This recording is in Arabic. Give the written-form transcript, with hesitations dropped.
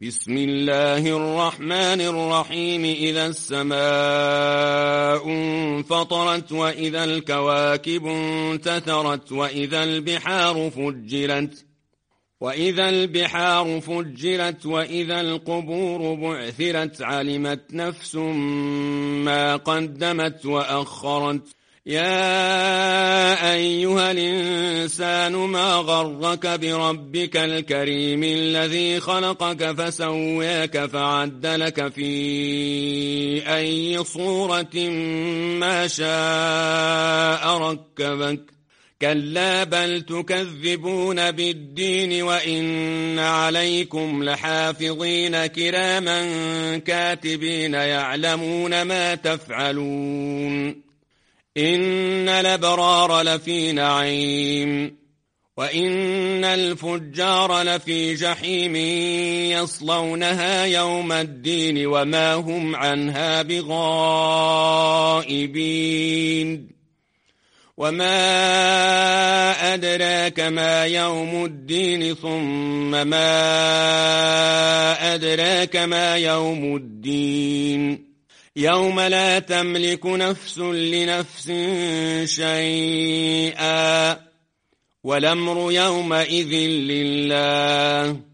بسم الله الرحمن الرحيم. إذا السماء انفطرت وإذا الكواكب انتثرت وإذا البحار فجرت وإذا القبور بعثرت علمت نفس ما قدمت وأخرت. يا أيها الإنسان ما غرك بربك الكريم الذي خلقك فسواك فعدلك في أي صورة ما شاء ركبك. كلا بل تكذبون بالدين وإن عليكم لحافظين كراما كاتبين يعلمون ما تفعلون. إن الأبرار لفي نعيم وإن الفجار لفي جحيم يصلونها يوم الدين وما هم عنها بغائبين. وما أدراك ما يوم الدين ثم ما أدراك ما يوم الدين. يوم لا تملك نفس لنفس شيئا والأمر يومئذ لله.